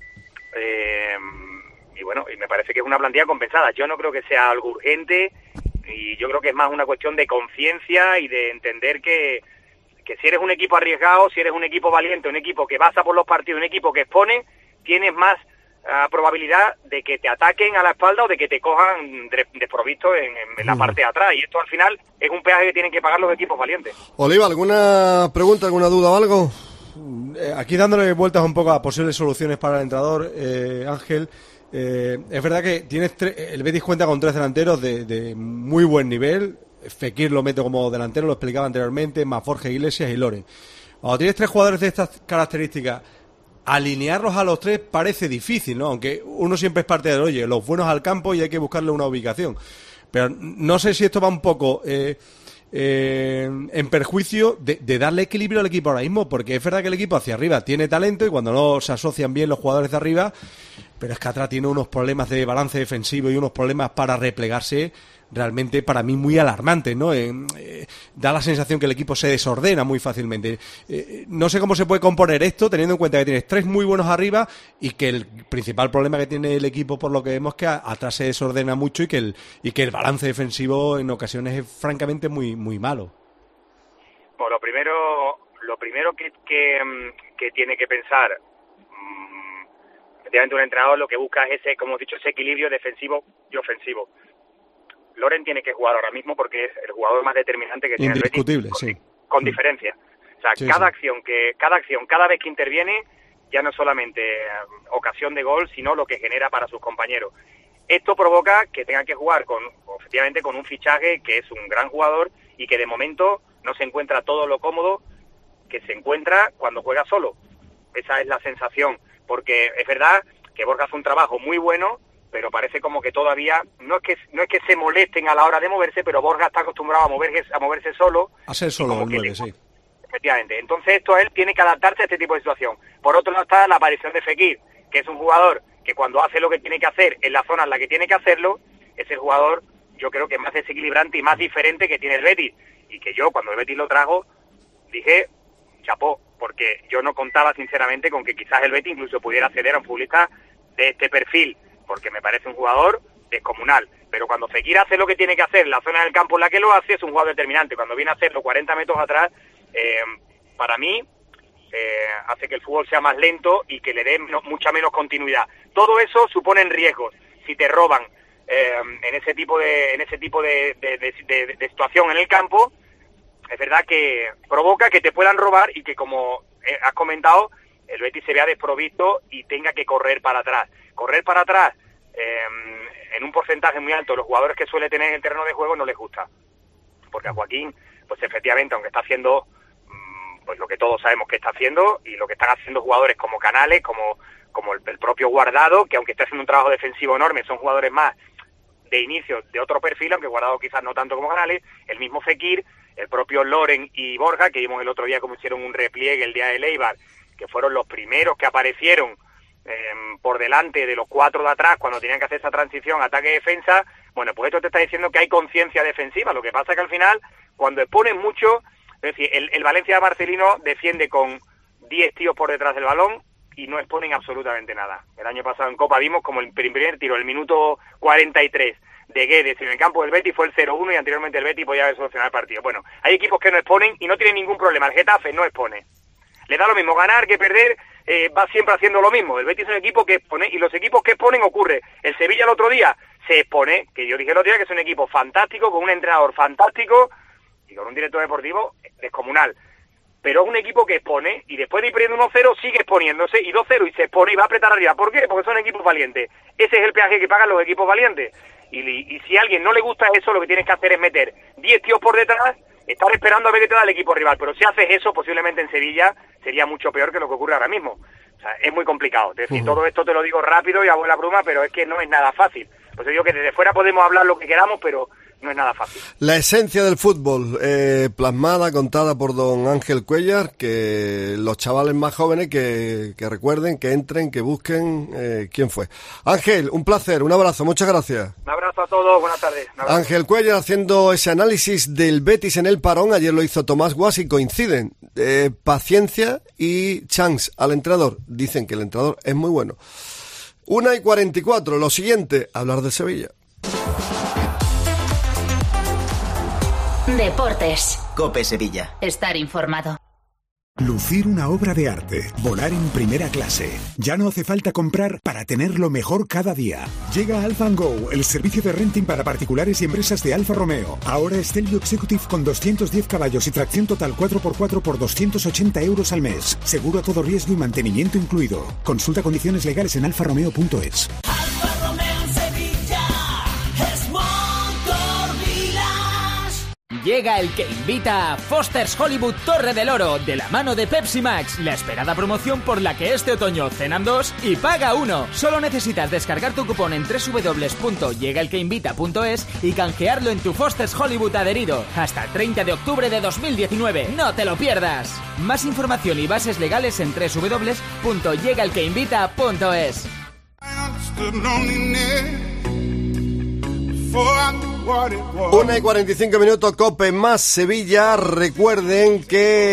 eh, y bueno, y me parece que es una plantilla compensada. Yo no creo que sea algo urgente, y yo creo que es más una cuestión de conciencia y de entender que, que si eres un equipo arriesgado, si eres un equipo valiente, un equipo que basa por los partidos, un equipo que expone, tienes más uh, probabilidad de que te ataquen a la espalda o de que te cojan de, desprovisto en, en la parte de atrás. Y esto al final es un peaje que tienen que pagar los equipos valientes. Oliva, ¿alguna pregunta, alguna duda o algo? Aquí dándole vueltas un poco a posibles soluciones para el entrenador, eh, Ángel. Eh, es verdad que tienes tre- el Betis cuenta con tres delanteros de, de muy buen nivel. Fekir lo mete como delantero, lo explicaba anteriormente, más Jorge Iglesias y Loren. Cuando tienes tres jugadores de estas características, alinearlos a los tres parece difícil, ¿no? Aunque uno siempre es parte de, oye, los buenos al campo y hay que buscarle una ubicación. Pero no sé si esto va un poco eh, eh, en perjuicio de, de darle equilibrio al equipo ahora mismo, porque es verdad que el equipo hacia arriba tiene talento y cuando no se asocian bien los jugadores de arriba, pero es que atrás tiene unos problemas de balance defensivo y unos problemas para replegarse realmente para mí muy alarmantes, ¿no? Eh, eh, da la sensación que el equipo se desordena muy fácilmente. Eh, no sé cómo se puede componer esto teniendo en cuenta que tienes tres muy buenos arriba y que el principal problema que tiene el equipo, por lo que vemos, que a, atrás se desordena mucho y que el y que el balance defensivo en ocasiones es francamente muy muy malo. Bueno, lo primero, lo primero que, que, que tiene que pensar, efectivamente, un entrenador lo que busca es ese, como he dicho, ese equilibrio defensivo y ofensivo. Loren tiene que jugar ahora mismo porque es el jugador más determinante que tiene el Betis. Indiscutible, con, sí. Con diferencia. O sea, sí, cada sí. acción que cada acción, cada vez que interviene, ya no es solamente ocasión de gol, sino lo que genera para sus compañeros. Esto provoca que tengan que jugar con, efectivamente, con un fichaje que es un gran jugador y que de momento no se encuentra todo lo cómodo que se encuentra cuando juega solo. Esa es la sensación, porque es verdad que Borja hace un trabajo muy bueno, pero parece como que todavía no es que no es que se molesten a la hora de moverse, pero Borja está acostumbrado a moverse a moverse solo. A ser solo el nueve, le... sí. Efectivamente. Entonces esto él tiene que adaptarse a este tipo de situación. Por otro lado está la aparición de Fekir, que es un jugador que cuando hace lo que tiene que hacer en la zona en la que tiene que hacerlo, es el jugador, yo creo que más desequilibrante y más diferente que tiene el Betis. Y que yo, cuando el Betis lo trajo, dije, chapó, porque yo no contaba sinceramente con que quizás el Betis incluso pudiera acceder a un futbolista de este perfil, porque me parece un jugador descomunal. Pero cuando Fekir hace lo que tiene que hacer en la zona del campo en la que lo hace, es un jugador determinante. Cuando viene a hacerlo cuarenta metros atrás, eh, para mí, eh, hace que el fútbol sea más lento y que le dé no, mucha menos continuidad. Todo eso supone riesgos. Si te roban eh, en ese tipo de en ese tipo de, de, de, de, de situación en el campo, es verdad que provoca que te puedan robar y que, como eh, has comentado, el Betis se vea desprovisto y tenga que correr para atrás. Correr para atrás eh, en un porcentaje muy alto, los jugadores que suele tener en el terreno de juego no les gusta. Porque a Joaquín, pues efectivamente, aunque está haciendo mmm, pues lo que todos sabemos que está haciendo, y lo que están haciendo jugadores como Canales, como, como el, el propio Guardado, que aunque esté haciendo un trabajo defensivo enorme, son jugadores más de inicio de otro perfil, aunque Guardado quizás no tanto como Canales, el mismo Fekir, el propio Loren y Borja, que vimos el otro día como hicieron un repliegue el día de Eibar, que fueron los primeros que aparecieron eh, por delante de los cuatro de atrás cuando tenían que hacer esa transición ataque-defensa. Bueno, pues esto te está diciendo que hay conciencia defensiva. Lo que pasa es que al final, cuando exponen mucho, es decir, el, el Valencia de Marcelino defiende con diez tíos por detrás del balón y no exponen absolutamente nada. El año pasado en Copa vimos como el primer tiro, el minuto cuarenta y tres de Guedes en el campo del Betis fue el cero uno y anteriormente el Betis podía haber solucionado el partido. Bueno, hay equipos que no exponen y no tienen ningún problema. El Getafe no expone. Le da lo mismo ganar que perder, eh, va siempre haciendo lo mismo. El Betis es un equipo que expone y los equipos que exponen ocurre. El Sevilla el otro día se expone, que yo dije el otro día que es un equipo fantástico, con un entrenador fantástico y con un director deportivo descomunal. Pero es un equipo que expone y después de ir perdiendo uno cero sigue exponiéndose y dos cero y se expone y va a apretar arriba. ¿Por qué? Porque son equipos valientes. Ese es el peaje que pagan los equipos valientes. Y, y, y si a alguien no le gusta eso, lo que tienes que hacer es meter diez tíos por detrás, estar esperando a ver qué te da el equipo rival. Pero si haces eso, posiblemente en Sevilla sería mucho peor que lo que ocurre ahora mismo. O sea, es muy complicado. Es decir, uh-huh. todo esto te lo digo rápido y a buena pluma, pero es que no es nada fácil. Pues yo digo que desde fuera podemos hablar lo que queramos, pero no es nada fácil. La esencia del fútbol, eh, plasmada, contada por don Ángel Cuéllar, que los chavales más jóvenes que, que recuerden, que entren, que busquen eh, quién fue. Ángel, un placer, un abrazo, muchas gracias. Un abrazo a todos, buenas tardes. Ángel Cuéllar haciendo ese análisis del Betis en el parón, ayer lo hizo Tomás Guas y coinciden. Eh, paciencia y chance al entrenador. Dicen que el entrenador es muy bueno. Una y cuarenta y cuatro, lo siguiente, hablar de Sevilla. Deportes. COPE Sevilla. Estar informado. Lucir una obra de arte, volar en primera clase. Ya no hace falta comprar para tenerlo mejor cada día. Llega Alfa and Go, el servicio de renting para particulares y empresas de Alfa Romeo. Ahora Stelvio Executive con doscientos diez caballos y tracción total cuatro por cuatro por doscientos ochenta euros al mes. Seguro a todo riesgo y mantenimiento incluido. Consulta condiciones legales en alfa romeo punto es. Llega el que invita a Foster's Hollywood Torre del Oro, de la mano de Pepsi Max, la esperada promoción por la que este otoño cenan dos y paga uno. Solo necesitas descargar tu cupón en doble u doble u doble u punto llega el que invita punto es y canjearlo en tu Foster's Hollywood adherido hasta el treinta de octubre de dos mil diecinueve. ¡No te lo pierdas! Más información y bases legales en doble u doble u doble u punto llega el que invita punto es. Una y cuarenta y cinco minutos, Cope más Sevilla. Recuerden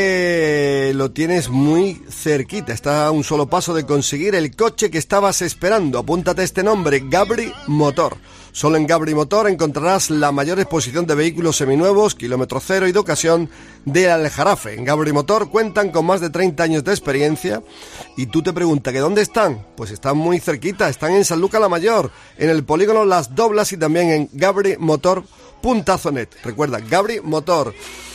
que lo tienes muy cerquita. Está a un solo paso de conseguir el coche que estabas esperando. Apúntate este nombre, Gabri Motor. Solo en Gabri Motor encontrarás la mayor exposición de vehículos seminuevos, kilómetro cero y de ocasión de Aljarafe. En Gabri Motor cuentan con más de treinta años de experiencia. Y tú te preguntas que ¿dónde están? Pues están muy cerquita, están en Sanlúcar la Mayor, en el polígono Las Doblas y también en gabri motor punto net. Recuerda, Gabri Motor.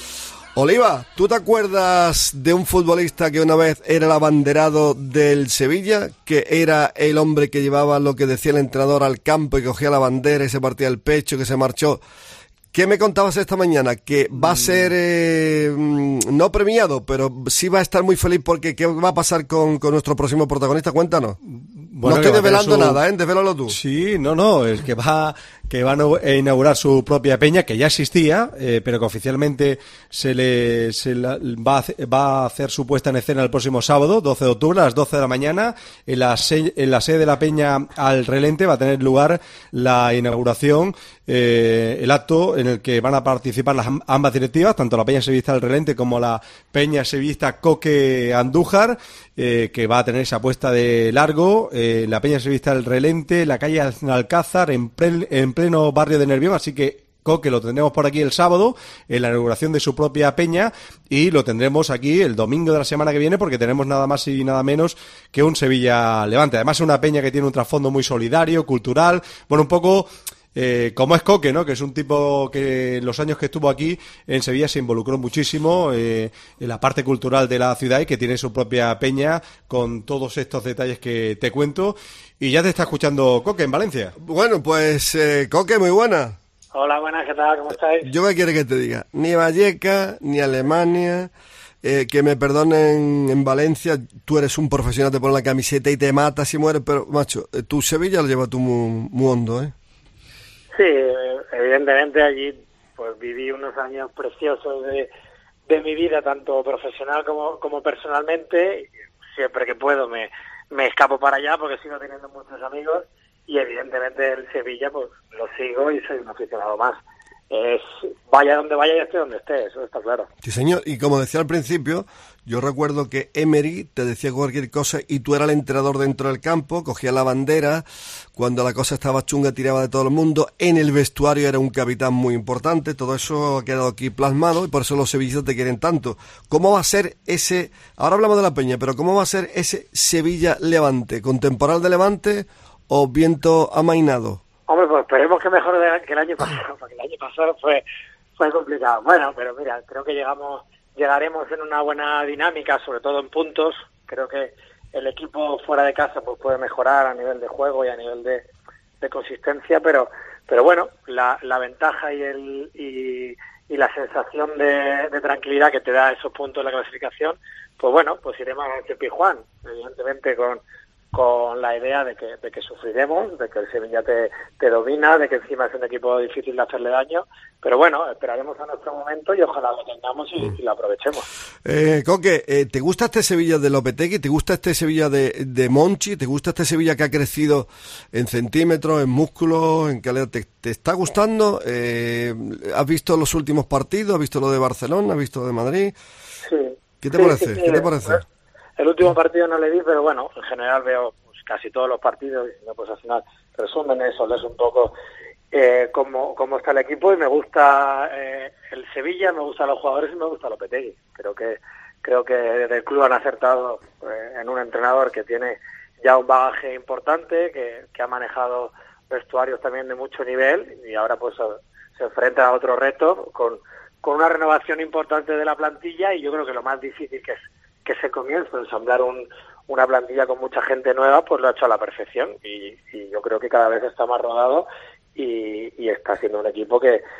Oliva, ¿tú te acuerdas de un futbolista que una vez era el abanderado del Sevilla? Que era el hombre que llevaba lo que decía el entrenador al campo y cogía la bandera y se partía el pecho, que se marchó. ¿Qué me contabas esta mañana? Que va a ser, eh, no premiado, pero sí va a estar muy feliz porque ¿qué va a pasar con, con nuestro próximo protagonista? Cuéntanos. Bueno, no estoy desvelando su... nada, ¿eh? Desvélalo tú. Sí, no, no, es que va, que va a inaugurar su propia peña, que ya existía, eh, pero que oficialmente se le se la, va, a, va a hacer su puesta en escena el próximo sábado, doce de octubre, a las doce de la mañana, en la, se, en la sede de la peña Al Relente va a tener lugar la inauguración, eh, el acto en el que van a participar las ambas directivas, tanto la peña sevillista Al Relente como la peña sevillista Coque Andújar, eh, que va a tener esa puesta de largo, eh, la peña sevillista Al Relente, la calle Alcázar, en, pre, en pleno barrio de Nervión, así que Coque lo tendremos por aquí el sábado en la inauguración de su propia peña y lo tendremos aquí el domingo de la semana que viene porque tenemos nada más y nada menos que un Sevilla Levante. Además es una peña que tiene un trasfondo muy solidario, cultural, bueno, un poco... Eh, como es Coque, ¿no? Que es un tipo que en los años que estuvo aquí en Sevilla se involucró muchísimo eh, en la parte cultural de la ciudad y que tiene su propia peña con todos estos detalles que te cuento. Y ya te está escuchando Coque en Valencia. Bueno, pues eh, Coque, muy buena. Hola, buenas, ¿qué tal? ¿Cómo estáis? Yo qué quiere que te diga, ni Vallecas, ni Alemania, eh, que me perdonen en Valencia, tú eres un profesional, te pones la camiseta y te matas y mueres, pero macho, tu Sevilla lo lleva tú muy, muy hondo, ¿eh? Sí, evidentemente allí pues viví unos años preciosos de, de mi vida, tanto profesional como, como personalmente. Siempre que puedo me, me escapo para allá porque sigo teniendo muchos amigos y evidentemente el Sevilla pues lo sigo y soy un aficionado más. Es vaya donde vaya y esté donde esté, eso está claro. Sí, señor, y como decía al principio, yo recuerdo que Emery te decía cualquier cosa y tú eras el entrenador dentro del campo, cogía la bandera, cuando la cosa estaba chunga tiraba de todo el mundo, en el vestuario era un capitán muy importante, todo eso ha quedado aquí plasmado y por eso los sevillistas te quieren tanto. ¿Cómo va a ser ese, ahora hablamos de la Peña, pero cómo va a ser ese Sevilla-Levante, con temporal de Levante o viento amainado? Hombre, pues esperemos que mejor que el año pasado, porque el año pasado fue fue complicado. Bueno, pero mira, creo que llegamos llegaremos en una buena dinámica, sobre todo en puntos. Creo que el equipo fuera de casa pues puede mejorar a nivel de juego y a nivel de, de consistencia, pero pero bueno, la, la ventaja y el y, y la sensación de, de tranquilidad que te da esos puntos de la clasificación, pues bueno, pues iremos a este Pijuán, evidentemente con con la idea de que, de que sufriremos, de que el Sevilla te, te domina, de que encima es un equipo difícil de hacerle daño, pero bueno, esperaremos a nuestro momento y ojalá lo tengamos y, y lo aprovechemos. Eh, Coque, eh, ¿te gusta este Sevilla de Lopetegui? ¿Te gusta este Sevilla de, de Monchi? ¿Te gusta este Sevilla que ha crecido en centímetros, en músculos, en calidad? ¿Te, te está gustando? Eh, ¿Has visto los últimos partidos? ¿Has visto lo de Barcelona? ¿Has visto lo de Madrid? Sí. ¿Qué te sí, parece? Sí, sí, ¿Qué te parece? Pues, el último partido no le vi, pero bueno, en general veo pues, casi todos los partidos y no, pues al final resumen eso, lees un poco eh, cómo, cómo está el equipo y me gusta eh, el Sevilla, me gustan los jugadores y me gusta Lopetegui. Creo que creo que desde el club han acertado eh, en un entrenador que tiene ya un bagaje importante, que, que ha manejado vestuarios también de mucho nivel y ahora pues se enfrenta a otro reto con, con una renovación importante de la plantilla y yo creo que lo más difícil que es que se comienza a ensamblar un, una plantilla con mucha gente nueva, pues lo ha hecho a la perfección y, y yo creo que cada vez está más rodado y, y está siendo un equipo que,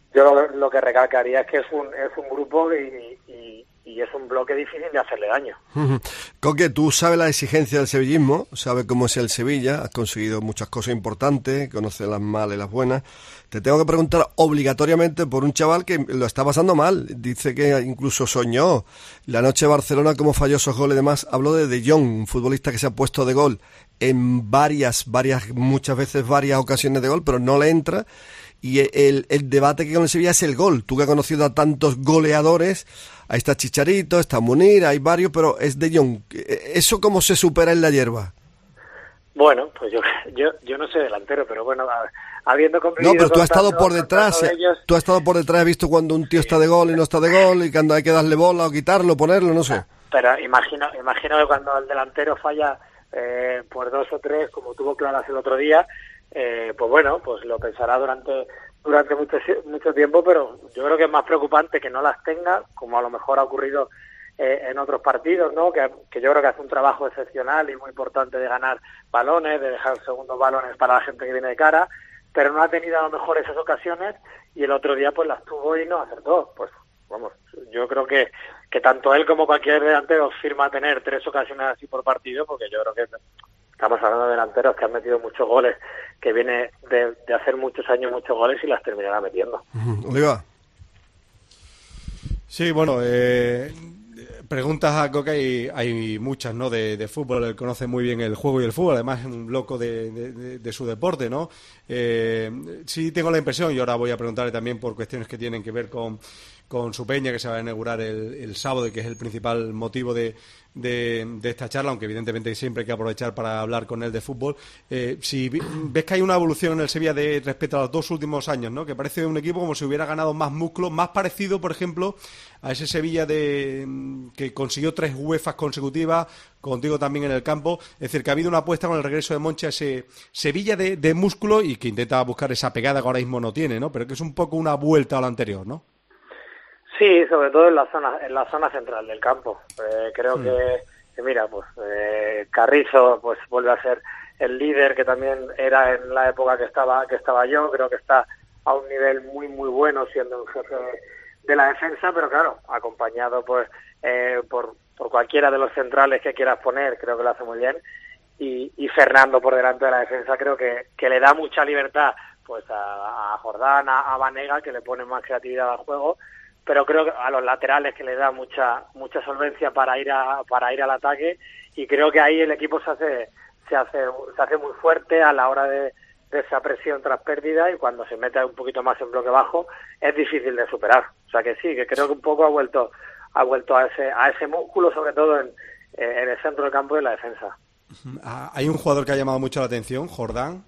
yo lo, lo que recalcaría es que es un, es un grupo y, y, y es un bloque difícil de hacerle daño. Coque, tú sabes la exigencia del sevillismo, sabes cómo es el Sevilla, has conseguido muchas cosas importantes, conoces las malas y las buenas. Te tengo que preguntar obligatoriamente por un chaval que lo está pasando mal. Dice que incluso soñó la noche de Barcelona cómo falló esos goles. Además, habló de De Jong, un futbolista que se ha puesto de gol en varias, varias, muchas veces varias ocasiones de gol, pero no le entra. Y el, el debate que con el Sevilla es el gol. Tú que has conocido a tantos goleadores, ahí está Chicharito, está Munir, hay varios, pero es De Jong. ¿Eso cómo se supera en la hierba? Bueno, pues yo yo yo no soy delantero, pero bueno, habiendo convivido... No, pero tú has estado tanto, por detrás, de ellos, tú has estado por detrás, has visto cuando un tío está de gol y no está de gol, y cuando hay que darle bola o quitarlo, ponerlo, no sé. Pero imagino imagino que cuando el delantero falla eh, por dos o tres, como tuvo Claras el otro día, eh, pues bueno, pues lo pensará durante durante mucho mucho tiempo, pero yo creo que es más preocupante que no las tenga, como a lo mejor ha ocurrido eh, en otros partidos, ¿no? Que, que yo creo que hace un trabajo excepcional y muy importante de ganar balones, de dejar segundos balones para la gente que viene de cara, pero no ha tenido a lo mejor esas ocasiones y el otro día pues las tuvo y no acertó. Pues vamos, yo creo que, que tanto él como cualquier delantero firma tener tres ocasiones así por partido, porque yo creo que estamos hablando de delanteros que han metido muchos goles, que viene de, de hacer muchos años muchos goles y las terminará metiendo. Oliva. Sí, bueno, eh, preguntas a Coque hay, hay muchas, ¿no? De, de fútbol, él conoce muy bien el juego y el fútbol, además es un loco de, de, de su deporte, ¿no? Eh, sí tengo la impresión, y ahora voy a preguntarle también por cuestiones que tienen que ver con, con su peña, que se va a inaugurar el, el sábado y que es el principal motivo de, de, de esta charla, aunque evidentemente siempre hay que aprovechar para hablar con él de fútbol. Eh, si ves que hay una evolución en el Sevilla de respecto a los dos últimos años, ¿no? Que parece un equipo como si hubiera ganado más músculo, más parecido, por ejemplo, a ese Sevilla de que consiguió tres UEFAs consecutivas, contigo también en el campo. Es decir, que ha habido una apuesta con el regreso de Monchi a ese Sevilla de, de músculo y que intenta buscar esa pegada que ahora mismo no tiene, ¿no? Pero que es un poco una vuelta a lo anterior, ¿no? Sí, sobre todo en la zona en la zona central del campo. Eh, creo mm. que, que, mira, pues eh, Carrizo pues vuelve a ser el líder que también era en la época que estaba que estaba yo. Creo que está a un nivel muy, muy bueno siendo un jefe de, de la defensa, pero claro, acompañado pues eh, por, por cualquiera de los centrales que quieras poner, creo que lo hace muy bien. Y, y Fernando por delante de la defensa creo que, que le da mucha libertad pues a, a Jordán, a, a Vanega, que le pone más creatividad al juego, pero creo que a los laterales que le da mucha mucha solvencia para ir a para ir al ataque, y creo que ahí el equipo se hace se hace se hace muy fuerte a la hora de, de esa presión tras pérdida, y cuando se mete un poquito más en bloque bajo es difícil de superar. O sea que sí, que creo que un poco ha vuelto ha vuelto a ese a ese músculo, sobre todo en, en el centro del campo y en la defensa. Hay un jugador que ha llamado mucho la atención, Jordán.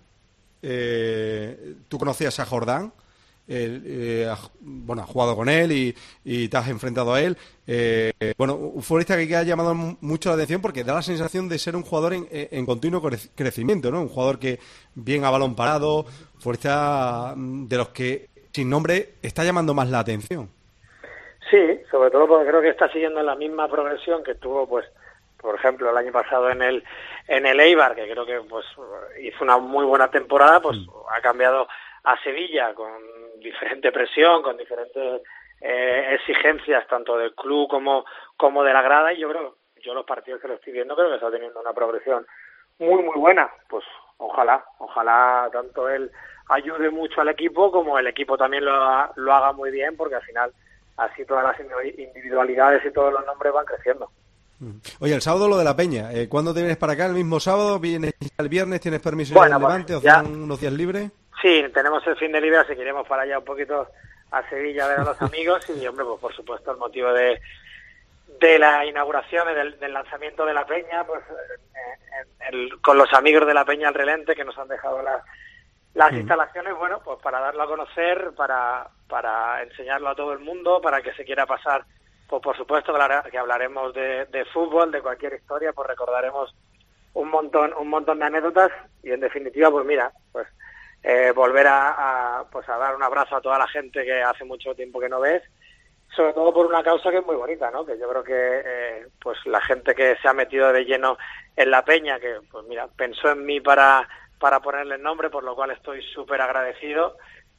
Eh, ¿Tú conocías a Jordán? El, eh, bueno, has jugado con él y, y te has enfrentado a él. Eh, bueno, un futbolista que ha llamado mucho la atención porque da la sensación de ser un jugador en, en continuo crecimiento, ¿no? Un jugador que bien a balón parado, futbolista de los que sin nombre está llamando más la atención. Sí, sobre todo porque creo que está siguiendo la misma progresión que tuvo, pues, por ejemplo, el año pasado en el en el Eibar, que creo que pues hizo una muy buena temporada, pues mm. ha cambiado a Sevilla con diferente presión, con diferentes eh, exigencias tanto del club como como de la grada, y yo creo, yo los partidos que lo estoy viendo creo que está teniendo una progresión muy muy buena. Pues ojalá, ojalá tanto él ayude mucho al equipo como el equipo también lo haga, lo haga muy bien, porque al final así todas las individualidades y todos los nombres van creciendo. Oye, el sábado lo de la Peña, eh, ¿cuándo te vienes para acá? ¿El mismo sábado? ¿Vienes el viernes? ¿Tienes permiso bueno, de Levante? Pues, ¿O dan unos días libres? Sí, tenemos el fin de libre, así que iremos para allá un poquito a Sevilla a ver a los amigos y, hombre, pues por supuesto el motivo de de la inauguración, del, del lanzamiento de la Peña, pues eh, el, con los amigos de la Peña al Relente que nos han dejado las las mm. instalaciones, bueno, pues para darlo a conocer, para para enseñarlo a todo el mundo, para que se quiera pasar. Pues por supuesto que hablaremos de, de fútbol, de cualquier historia, pues recordaremos un montón un montón de anécdotas y en definitiva, pues mira, pues eh, volver a, a pues a dar un abrazo a toda la gente que hace mucho tiempo que no ves, sobre todo por una causa que es muy bonita, ¿no? Que yo creo que eh, pues la gente que se ha metido de lleno en la Peña, que pues mira, pensó en mí para para ponerle el nombre, por lo cual estoy súper agradecido.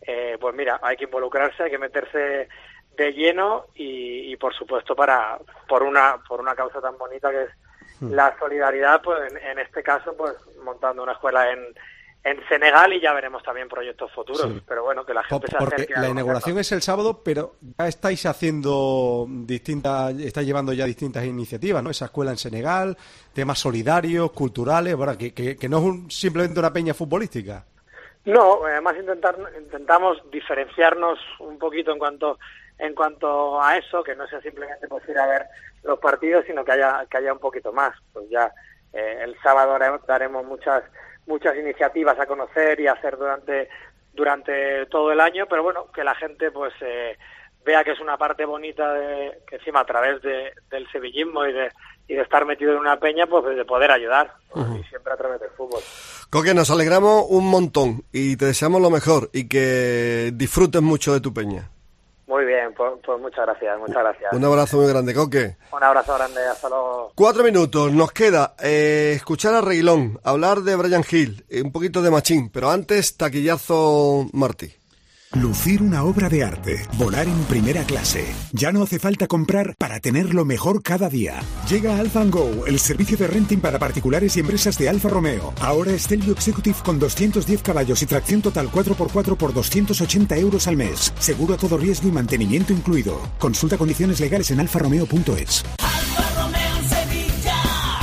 eh, pues mira, hay que involucrarse, hay que meterse de lleno y, y por supuesto para por una por una causa tan bonita que es la solidaridad, pues en, en este caso pues montando una escuela en en Senegal y ya veremos también proyectos futuros, sí. Pero bueno, que la gente se acerque. Porque la inauguración es el sábado, pero ya estáis haciendo distintas, estáis llevando ya distintas iniciativas, ¿no? Esa escuela en Senegal, temas solidarios, culturales, bueno, que, que, que no es un, simplemente una peña futbolística. No, además intentar, intentamos diferenciarnos un poquito en cuanto en cuanto a eso, que no sea simplemente pues ir a ver los partidos, sino que haya que haya un poquito más. Pues ya eh, el sábado daremos muchas muchas iniciativas a conocer y a hacer durante durante todo el año, pero bueno, que la gente pues eh, vea que es una parte bonita de, que encima a través de, del sevillismo y de y de estar metido en una peña, pues de poder ayudar, uh-huh. Y siempre a través del fútbol. Coque, nos alegramos un montón y te deseamos lo mejor y que disfrutes mucho de tu peña. Muy bien, pues, pues muchas gracias, muchas gracias. Un abrazo muy grande, Coque. Un abrazo grande, hasta luego. Cuatro minutos, nos queda eh, escuchar a Reguilón, hablar de Bryan Gil, eh, un poquito de Machín, pero antes, taquillazo Martí. Lucir una obra de arte, volar en primera clase. Ya no hace falta comprar para tenerlo mejor cada día. Llega Alfa and Go, el servicio de renting para particulares y empresas de Alfa Romeo. Ahora Stelvio Executive con doscientos diez caballos y tracción total cuatro por cuatro por doscientos ochenta euros al mes. Seguro a todo riesgo y mantenimiento incluido. Consulta condiciones legales en alfa romeo punto es. Alfa Romeo en Sevilla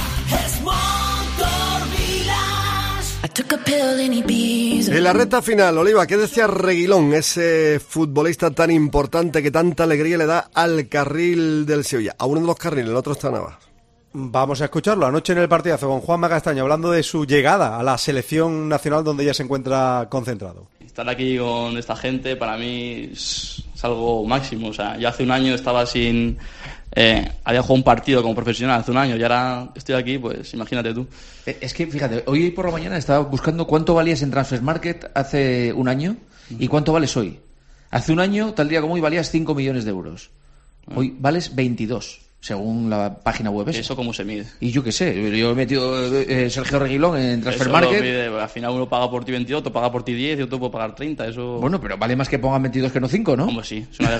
es Motor Village. I took a pill in Ibiza. En la recta final, Oliva, ¿qué decía Reguilón, ese futbolista tan importante que tanta alegría le da al carril del Sevilla? A uno de los carriles, el otro está Navas. Vamos a escucharlo. Anoche en el partidazo con Juanma Castaño, hablando de su llegada a la selección nacional donde ya se encuentra concentrado. Estar aquí con esta gente para mí es, es algo máximo. O sea, yo hace un año estaba sin... Eh, había jugado un partido como profesional hace un año y ahora estoy aquí, pues imagínate tú. Es que, fíjate, hoy por la mañana estaba buscando cuánto valías en Transfermarkt hace un año y cuánto vales hoy. Hace un año, tal día como hoy, valías cinco millones de euros. Hoy vales veintidós, según la página web esa. ¿Eso cómo se mide? Y yo qué sé, yo he metido eh, Sergio Reguilón en Transfermarkt. Al final uno paga por ti veintidós, otro paga por ti diez y otro puede pagar treinta. Eso... Bueno, pero vale más que pongan veintidós que no cinco, ¿no? Como sí, es una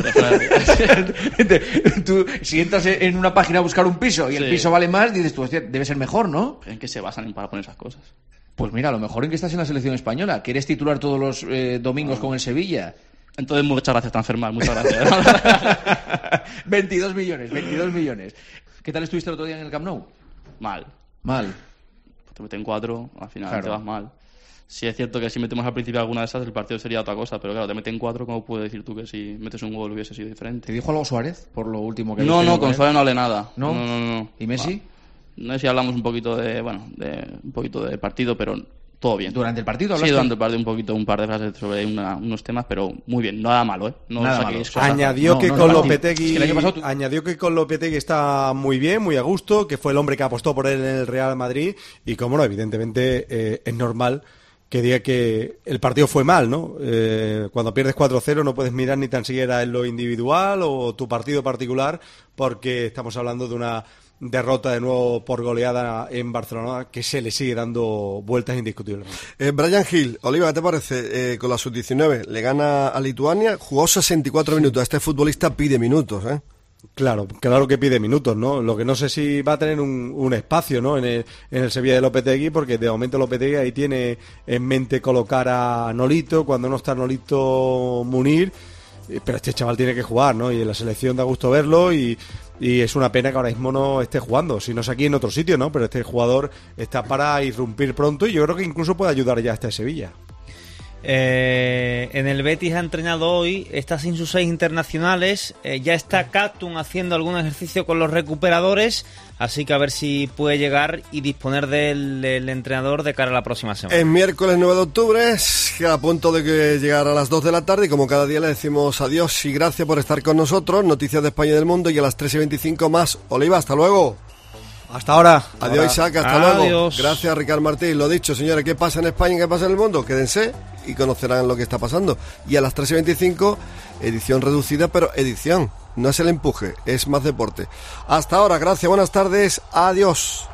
verdad. Tú, si entras en una página a buscar un piso y sí, el piso vale más, dices tú, hostia, debe ser mejor, ¿no? ¿En qué se basan para poner esas cosas? Pues mira, a lo mejor en que estás en la selección española, que eres titular todos los eh, domingos no. con el Sevilla. Entonces, muchas gracias, Transfermarkt, muchas gracias. veintidós millones, veintidós millones. ¿Qué tal estuviste el otro día en el Camp Nou? Mal. Mal. Te meten cuatro, al final claro. te vas mal. Sí es cierto que si metemos al principio alguna de esas, el partido sería otra cosa, pero claro, te meten cuatro, ¿cómo puedes decir tú que si metes un gol hubiese sido diferente? ¿Te dijo algo Suárez por lo último que No, no, con Suárez no hablé nada. ¿No? No, no, no. ¿Y Messi? Bueno, no sé si hablamos un poquito de, bueno, de un poquito de partido, pero todo bien. ¿Durante el partido hablaste? Sí, durante el partido un poquito, un par de frases sobre una, unos temas, pero muy bien, nada malo, ¿eh? No nada malo. Añadió no, que no, con no, Lopetegui, es que el año pasado tú... añadió que con Lopetegui está muy bien, muy a gusto, que fue el hombre que apostó por él en el Real Madrid y, como no, evidentemente eh, es normal que diga que el partido fue mal, ¿no? Eh, cuando pierdes cuatro cero no puedes mirar ni tan siquiera en lo individual o tu partido particular, porque estamos hablando de una derrota de nuevo por goleada en Barcelona que se le sigue dando vueltas indiscutiblemente. Eh, Bryan Gil, Oliva, ¿qué te parece? Eh, con la sub diecinueve le gana a Lituania, jugó sesenta y cuatro minutos. Este futbolista pide minutos, ¿eh? Claro, claro que pide minutos, ¿no? Lo que no sé si va a tener un, un espacio, ¿no? En el, en el Sevilla de Lopetegui, porque de momento Lopetegui ahí tiene en mente colocar a Nolito, cuando no está Nolito, Munir, pero este chaval tiene que jugar, ¿no? Y en la selección da gusto verlo y, y es una pena que ahora mismo no esté jugando, si no es aquí en otro sitio, ¿no? Pero este jugador está para irrumpir pronto y yo creo que incluso puede ayudar ya a este Sevilla. Eh, en el Betis ha entrenado hoy, está sin sus seis internacionales, eh, ya está Catun haciendo algún ejercicio con los recuperadores, así que a ver si puede llegar y disponer del, del entrenador de cara a la próxima semana. El miércoles nueve de octubre, a punto de que llegar a las dos de la tarde, y como cada día le decimos adiós y gracias por estar con nosotros, noticias de España y del mundo, y a las tres y veinticinco más. Oliva, hasta luego. Hasta ahora. Adiós, Isaac, hasta Adiós. luego. Gracias, Ricard Martín. Lo dicho, señores, ¿qué pasa en España y qué pasa en el mundo? Quédense y conocerán lo que está pasando. Y a las tres y veinticinco, edición reducida, pero edición. No es el empuje, es más deporte. Hasta ahora, gracias, buenas tardes, adiós.